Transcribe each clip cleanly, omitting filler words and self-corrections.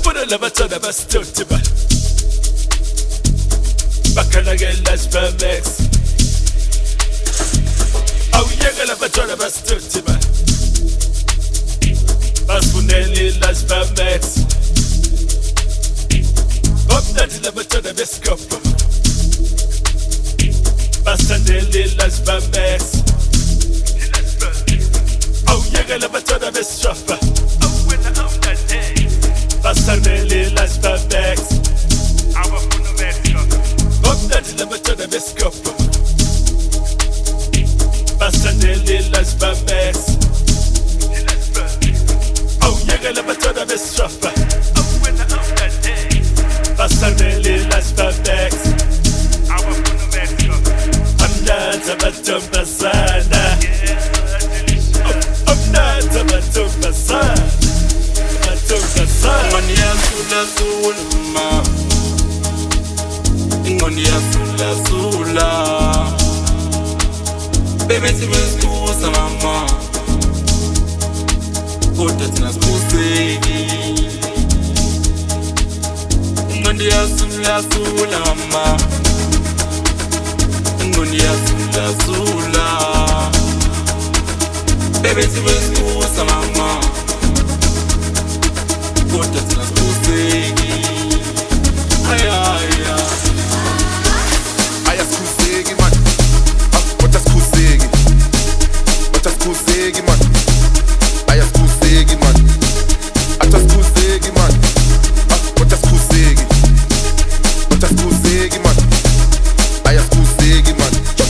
Awubonela abathanda basitoti ba bakhalakela Spermax. Awuyekela abathanda basitoti ba basifunela Spermax. Omnandi labathanda besikopha basithandela Spermax. Awuyekela abathanda besishofa basithandela Spermax. Omnandi labathanda besikopha basithandela Spermax. Awuyekela abathanda besishofa basithandela Spermax. Amnandi amantombazana, amnandi amantombazana, amantombazana. Ingoni yasula-sula, ingoni yasula-sula. Baby sibesikusa mama, kodwa thina sibuseki. Ingoni yasula-sula mama, ingoni yasula-sula. Baby sibesikusa mama, kodwa thina sibuseki. Ayaskuzeki man, what askuzeki, what askuzeki man, ayaskuzeki man, ataskuzeki man, what askuzeki, what askuzeki man, ayaskuzeki man.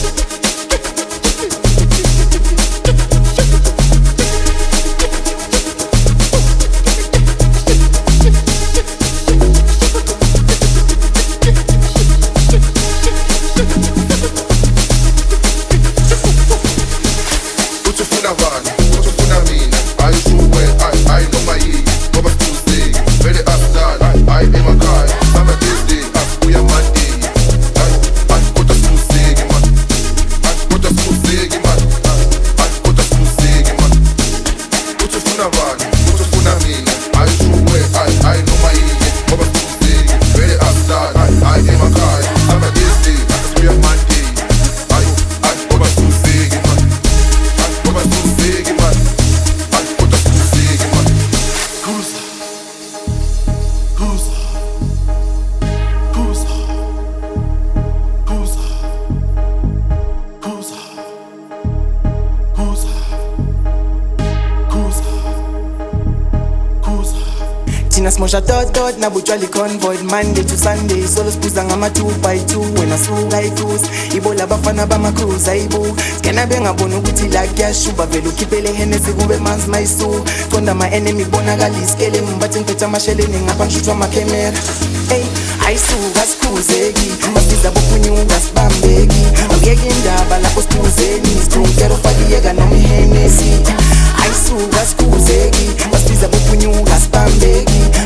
Tina smoja dot na butwali convoy Monday to Sunday solo spuza ngama 2x2 wena suka icruise ibola bafana bama cruise ayibu skena bengabona ukuthi la kuyashuba vele ukhiphele Hennessy kube manzi mayisu konda ma enemy bonakala iskele mbathi ngiphethe amasheleni ngapha ngishutha ama camera hey ayisuka sikhuzeki basiza bokunyuka sibambeki awuyeke indaba lapho sikhuzeni sikhungelo fakiyeka noma Hennessy ayisuka sikhuzeki basiza bokunyuka sibambeki